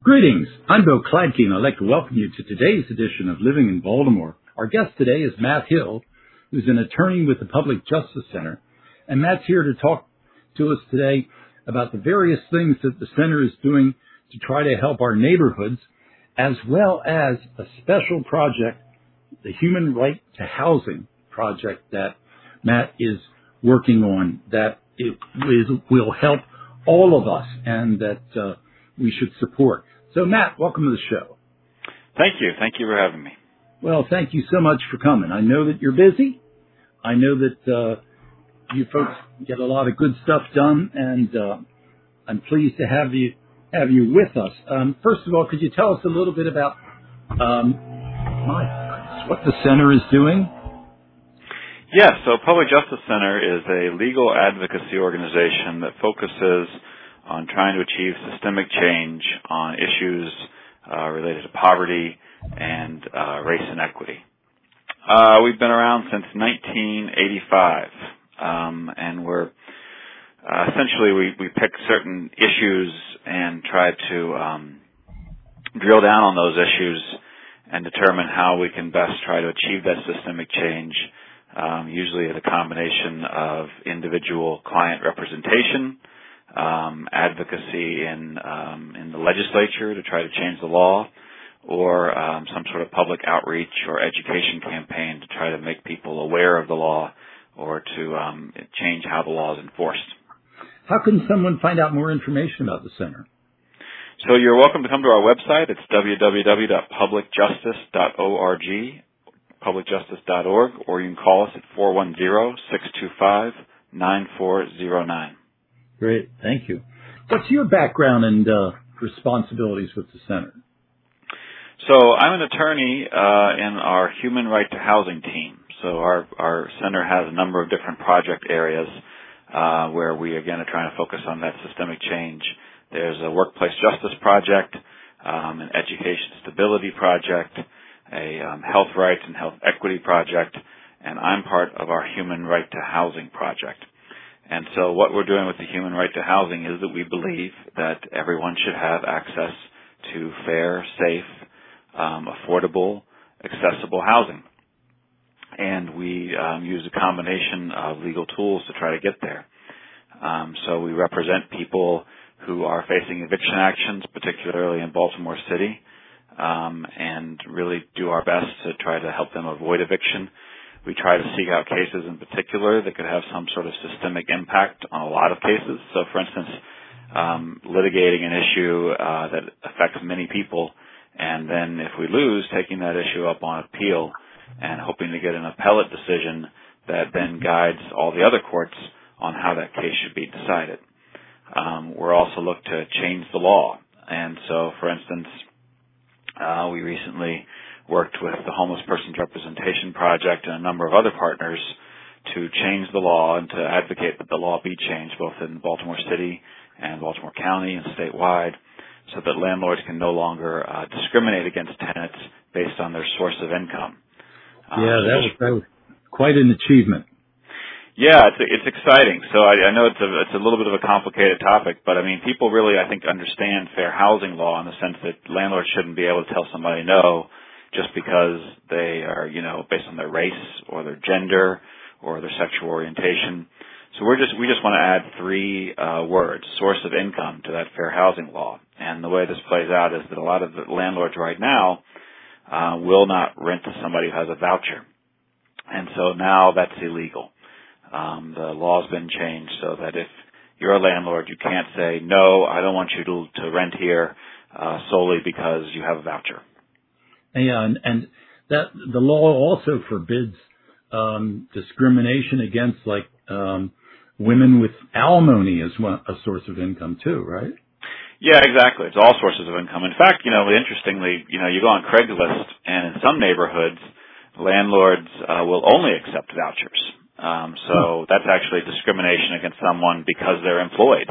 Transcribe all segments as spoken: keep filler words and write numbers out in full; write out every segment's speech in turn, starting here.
Greetings. I'm Bill Kladke, and I'd like to welcome you to today's edition of Living in Baltimore. Our guest today is Matt Hill, who's an attorney with the Public Justice Center. And Matt's here to talk to us today about the various things that the center is doing to try to help our neighborhoods, as well as a special project, the Human Right to Housing project that Matt is working on, that it is, will help all of us and that uh, we should support. So, Matt, welcome to the show. Thank you. Thank you for having me. Well, thank you so much for coming. I know that you're busy. I know that uh, you folks get a lot of good stuff done, and uh, I'm pleased to have you have you with us. Um, first of all, could you tell us a little bit about um, my goodness, what the center is doing? Yes. So, Public Justice Center is a legal advocacy organization that focuses on trying to achieve systemic change on issues uh, related to poverty and uh, race and equity. Uh, we've been around since nineteen eighty-five, um, and we're uh, essentially we, we pick certain issues and try to um, drill down on those issues and determine how we can best try to achieve that systemic change, um, usually as a combination of individual client representation, Um, advocacy in um, in the legislature to try to change the law, or um, some sort of public outreach or education campaign to try to make people aware of the law or to um, change how the law is enforced. How can someone find out more information about the center? So you're welcome to come to our website. It's w w w dot public justice dot org, public justice dot org, or you can call us at four one zero, six two five, nine four zero nine. Great. Thank you. What's your background and uh, responsibilities with the center? So I'm an attorney uh, in our Human Right to Housing team. So our, our center has a number of different project areas uh, where we, again, are trying to focus on that systemic change. There's a workplace justice project, um, an education stability project, a um, health rights and health equity project, and I'm part of our Human Right to Housing project. And so what we're doing with the Human Right to Housing is that we believe that everyone should have access to fair, safe, um, affordable, accessible housing. And we um, use a combination of legal tools to try to get there. Um, so we represent people who are facing eviction actions, particularly in Baltimore City, um, and really do our best to try to help them avoid eviction. We try to seek out cases in particular that could have some sort of systemic impact on a lot of cases. So, for instance, um, litigating an issue uh, that affects many people, and then if we lose, taking that issue up on appeal and hoping to get an appellate decision that then guides all the other courts on how that case should be decided. Um, we're also look to change the law. And so, for instance, uh, we recently worked with the Homeless Persons Representation Project and a number of other partners to change the law and to advocate that the law be changed both in Baltimore City and Baltimore County and statewide so that landlords can no longer uh, discriminate against tenants based on their source of income. Yeah, um, that, was, that was quite an achievement. Yeah, it's it's exciting. So I, I know it's a it's a little bit of a complicated topic, but I mean, people really, I think, understand fair housing law in the sense that landlords shouldn't be able to tell somebody no just because they are, you know, based on their race or their gender or their sexual orientation. So we're just, we just want to add three uh, words, source of income, to that fair housing law. And the way this plays out is that a lot of the landlords right now uh, will not rent to somebody who has a voucher. And so now that's illegal. Um, the law's been changed so that if you're a landlord, you can't say, no, I don't want you to, to rent here uh, solely because you have a voucher. Yeah, and, and that the law also forbids um, discrimination against, like, um, women with alimony as one, a source of income too, right? Yeah, exactly. It's all sources of income. In fact, you know, interestingly, you know, you go on Craigslist, and in some neighborhoods, landlords uh, will only accept vouchers. Um, so that's actually discrimination against someone because they're employed.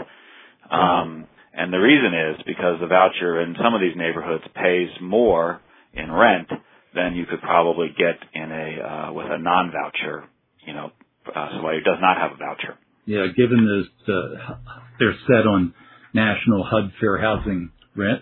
Um, and the reason is because the voucher in some of these neighborhoods pays more in rent than you could probably get in a uh, with a non-voucher, you know, uh, somebody who does not have a voucher. Yeah, given this, uh, they're set on national H U D fair housing rent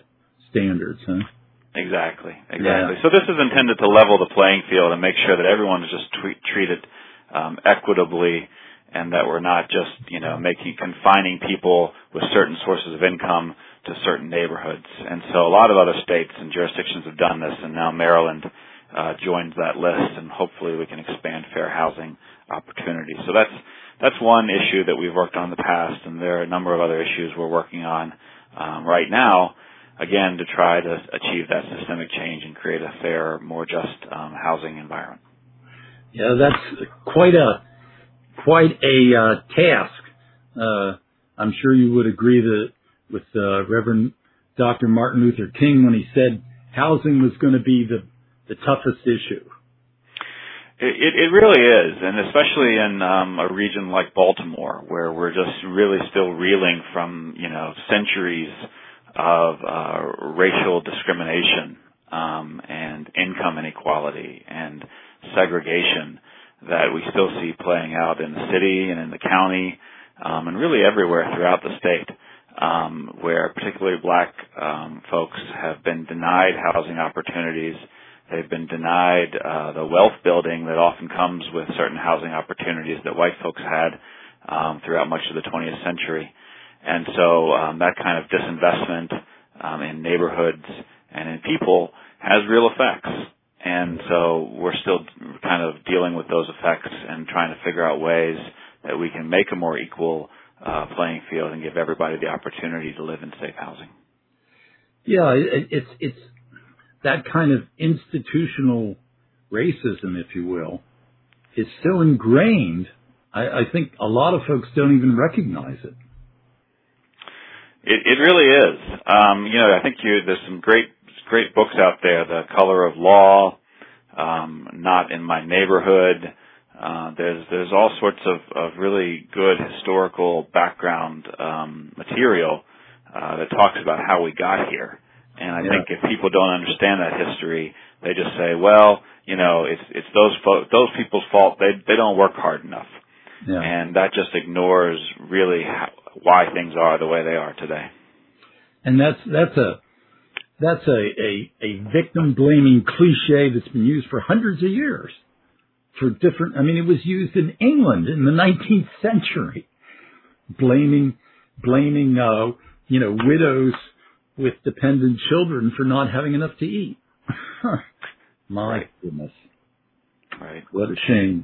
standards, huh? Exactly, exactly. Yeah. So this is intended to level the playing field and make sure that everyone is just t- treated um, equitably, and that we're not just, you know, making confining people with certain sources of income to certain neighborhoods. And so a lot of other states and jurisdictions have done this, and now Maryland uh, joins that list, and hopefully we can expand fair housing opportunities. So that's that's one issue that we've worked on in the past, and there are a number of other issues we're working on um, right now, again, to try to achieve that systemic change and create a fair, more just um, housing environment. Yeah, that's quite a quite a uh, task. Uh, I'm sure you would agree that with uh, Reverend Doctor Martin Luther King when he said housing was going to be the, the toughest issue. It, it, it really is, and especially in um, a region like Baltimore, where we're just really still reeling from, you know, centuries of uh, racial discrimination um, and income inequality and segregation that we still see playing out in the city and in the county um, and really everywhere throughout the state, um, where particularly black um, folks have been denied housing opportunities. They've been denied uh, the wealth building that often comes with certain housing opportunities that white folks had um, throughout much of the twentieth century. And so um, that kind of disinvestment um, in neighborhoods and in people has real effects. And so we're still kind of dealing with those effects and trying to figure out ways that we can make a more equal uh, playing field and give everybody the opportunity to live in safe housing. Yeah, it, it's it's that kind of institutional racism, if you will, is still ingrained. I, I think a lot of folks don't even recognize it. It, it really is. Um, you know, I think you, there's some great great books out there, The Color of Law, um, Not in My Neighborhood. Uh, there's there's all sorts of, of really good historical background um, material uh, that talks about how we got here. And I yeah. think if people don't understand that history, they just say, well, you know, it's it's those fo- those people's fault. They they don't work hard enough, yeah. and that just ignores really how, why things are the way they are today. And that's that's a that's a a, a victim blaming cliche that's been used for hundreds of years for different. I mean, it was used in England in the nineteenth century, blaming blaming uh, you know widows with dependent children for not having enough to eat. My right. goodness. Right. What a shame.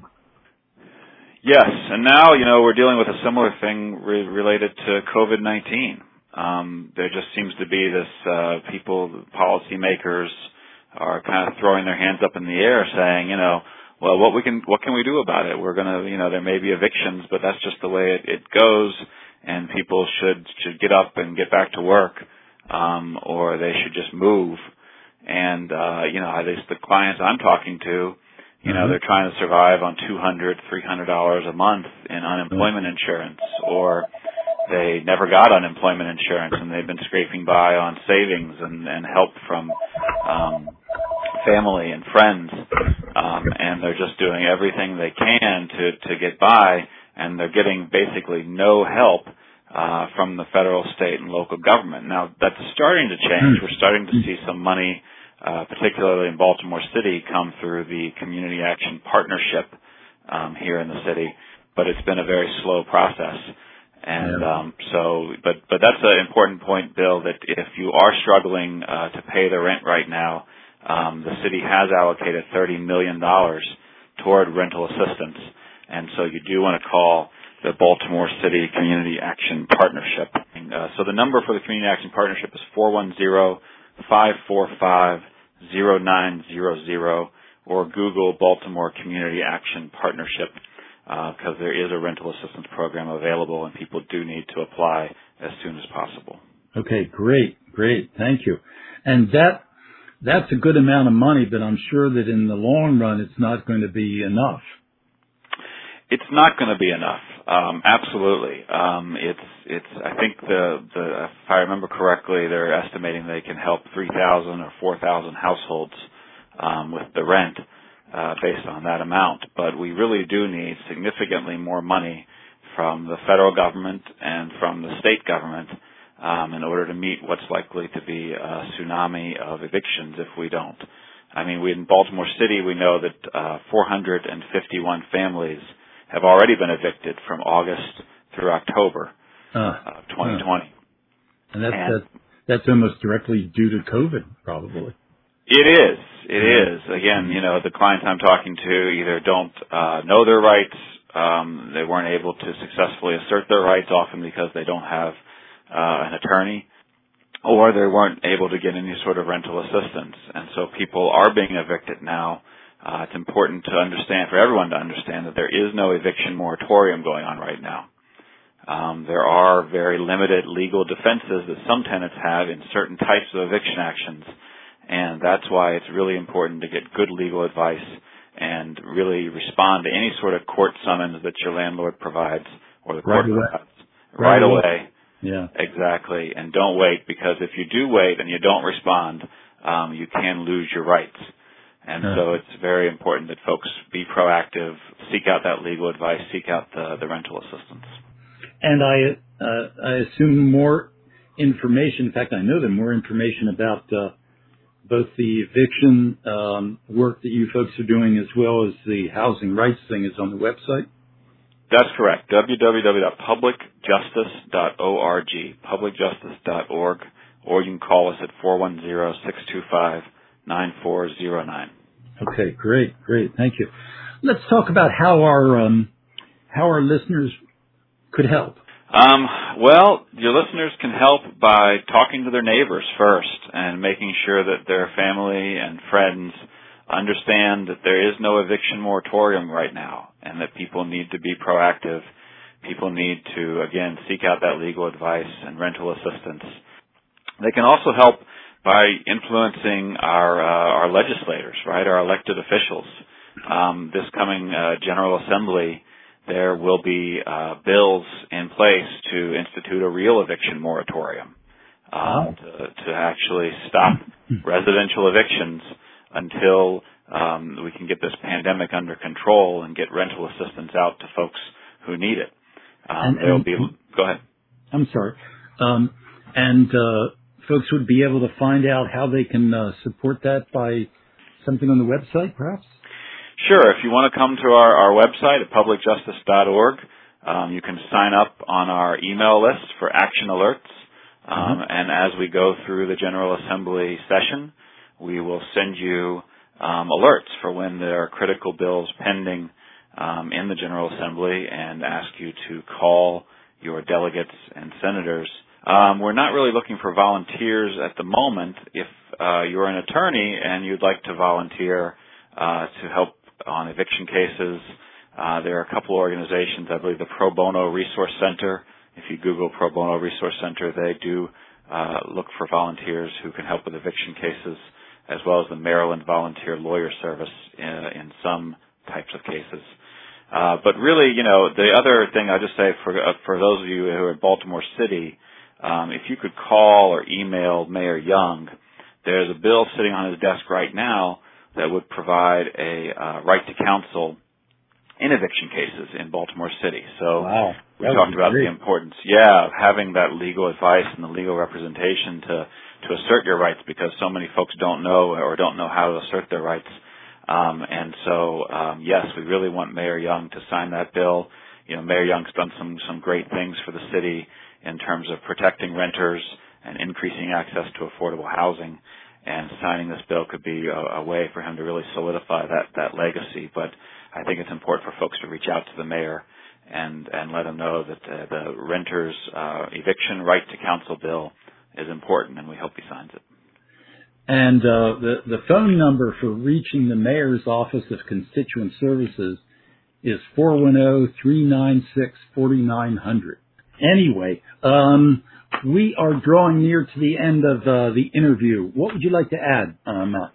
Yes, and now, you know, we're dealing with a similar thing re- related to COVID nineteen. Um, there just seems to be this, uh, people, policymakers are kind of throwing their hands up in the air saying, you know, well, what we can, what can we do about it? We're gonna, you know, there may be evictions, but that's just the way it, it goes, and people should, should get up and get back to work. Um, or they should just move. And, uh, you know, at least the clients I'm talking to, you mm-hmm. know, they're trying to survive on two hundred dollars, three hundred dollars a month in unemployment mm-hmm. insurance, or they never got unemployment insurance and they've been scraping by on savings and, and help from, um, family and friends. Um, and they're just doing everything they can to, to get by, and they're getting basically no help Uh, from the federal, state, and local government. Now, that's starting to change. We're starting to see some money, uh, particularly in Baltimore City, come through the Community Action Partnership um, here in the city, but it's been a very slow process. And yeah. um, so, but but that's an important point, Bill, that if you are struggling uh, to pay the rent right now, um, the city has allocated thirty million dollars toward rental assistance. And so you do want to call the Baltimore City Community Action Partnership. Uh, so the number for the Community Action Partnership is four one zero, five four five, zero nine zero zero, or Google Baltimore Community Action Partnership, because uh, there is a rental assistance program available, and people do need to apply as soon as possible. Okay, great, great. Thank you. And that that's a good amount of money, but I'm sure that in the long run it's not going to be enough. It's not going to be enough. Um, absolutely. Um, it's, it's, I think the, the, if I remember correctly, they're estimating they can help three thousand or four thousand households, um, with the rent, uh, based on that amount. But we really do need significantly more money from the federal government and from the state government, um, in order to meet what's likely to be a tsunami of evictions if we don't. I mean, we, in Baltimore City, we know that uh, four hundred fifty-one families have already been evicted from August through October uh, of twenty twenty. Uh, and that's, and that's, that's almost directly due to COVID, probably. It is. It is. Again, you know, the clients I'm talking to either don't uh, know their rights, um, they weren't able to successfully assert their rights, often because they don't have uh, an attorney, or they weren't able to get any sort of rental assistance. And so people are being evicted now. Uh, it's important to understand, for everyone to understand, that there is no eviction moratorium going on right now. Um, there are very limited legal defenses that some tenants have in certain types of eviction actions, and that's why it's really important to get good legal advice and really respond to any sort of court summons that your landlord provides or the court Right away. provides Right right away. away. Yeah. Exactly. And don't wait, because if you do wait and you don't respond, um, you can lose your rights. And Uh. so it's very important that folks be proactive, seek out that legal advice, seek out the, the rental assistance. And I, uh, I assume more information, in fact, I know that more information about uh, both the eviction um, work that you folks are doing as well as the housing rights thing is on the website? That's correct. w w w dot public justice dot org, public justice dot org, or you can call us at four one zero, six two five, nine four zero nine. Okay, great, great. Thank you. Let's talk about how our um, how our listeners could help. Um, well, your listeners can help by talking to their neighbors first and making sure that their family and friends understand that there is no eviction moratorium right now and that people need to be proactive. People need to, again, seek out that legal advice and rental assistance. They can also help by influencing our uh, our legislators, right, our elected officials. Um, this coming uh, General Assembly, there will be uh, bills in place to institute a real eviction moratorium, um, Wow. to, to actually stop residential evictions until um, we can get this pandemic under control and get rental assistance out to folks who need it. Um, And- there will and- be. Go ahead. I'm sorry. Um, and uh, folks would be able to find out how they can uh, support that by something on the website, perhaps? Sure. If you want to come to our, our website at public justice dot org, um, you can sign up on our email list for action alerts. Um, Mm-hmm. And as we go through the General Assembly session, we will send you um, alerts for when there are critical bills pending um, in the General Assembly and ask you to call your delegates and senators. Um, we're not really looking for volunteers at the moment. If uh, you're an attorney and you'd like to volunteer uh, to help on eviction cases, uh, there are a couple organizations, I believe the Pro Bono Resource Center. If you Google Pro Bono Resource Center, they do uh, look for volunteers who can help with eviction cases, as well as the Maryland Volunteer Lawyer Service in, in some types of cases. Uh, but really, you know, the other thing I'll just say for uh, for those of you who are in Baltimore City, um, if you could call or email Mayor Young, there's a bill sitting on his desk right now that would provide a uh, right to counsel in eviction cases in Baltimore City. So Wow. we talked about great. the importance, yeah, of having that legal advice and the legal representation to, to assert your rights, because so many folks don't know or don't know how to assert their rights. Um, and so, um, yes, we really want Mayor Young to sign that bill. You know, Mayor Young's done some, some great things for the city in terms of protecting renters and increasing access to affordable housing. And signing this bill could be a, a way for him to really solidify that, that legacy. But I think it's important for folks to reach out to the mayor and, and let him know that uh, the renters' uh, eviction right to counsel bill is important, and we hope he signs it. And uh, the, the phone number for reaching the mayor's office of constituent services is four one zero, three nine six, four nine zero zero. Anyway, um, we are drawing near to the end of uh, the interview. What would you like to add, uh, Matt?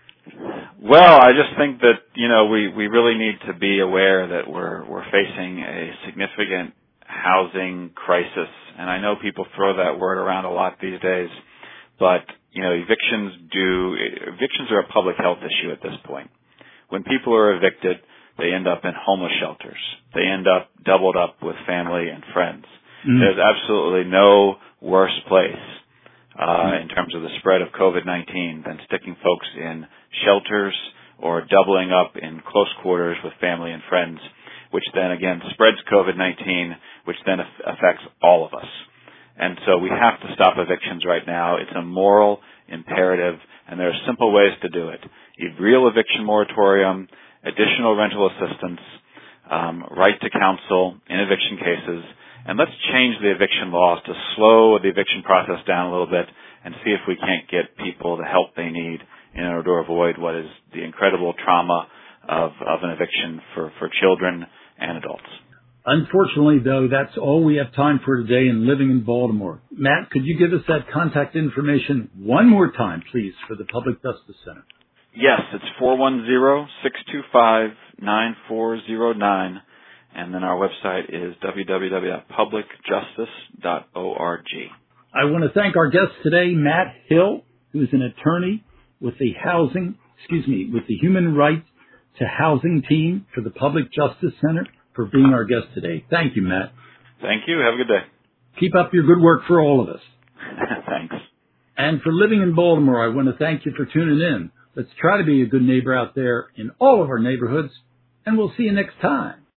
Well, I just think that, you know, we, we really need to be aware that we're we're facing a significant housing crisis. And I know people throw that word around a lot these days, but, you know, evictions do evictions are a public health issue at this point. When people are evicted, they end up in homeless shelters. They end up doubled up with family and friends. Mm. There's absolutely no worse place uh, mm. in terms of the spread of COVID nineteen than sticking folks in shelters or doubling up in close quarters with family and friends, which then again spreads COVID nineteen, which then affects all of us. And so we have to stop evictions right now. It's a moral imperative, and there are simple ways to do it. A real eviction moratorium, additional rental assistance, um, right to counsel in eviction cases, and let's change the eviction laws to slow the eviction process down a little bit and see if we can't get people the help they need in order to avoid what is the incredible trauma of, of an eviction for, for children and adults. Unfortunately, though, that's all we have time for today in Living in Baltimore. Matt, could you give us that contact information one more time, please, for the Public Justice Center? Yes, it's four one zero, six two five, nine four zero nine, and then our website is w w w dot public justice dot org. I want to thank our guest today, Matt Hill, who's an attorney with the housing, excuse me, with the Human Right to Housing team for the Public Justice Center, for being our guest today. Thank you, Matt. Thank you. Have a good day. Keep up your good work for all of us. Thanks. And for Living in Baltimore, I want to thank you for tuning in. Let's try to be a good neighbor out there in all of our neighborhoods, and we'll see you next time.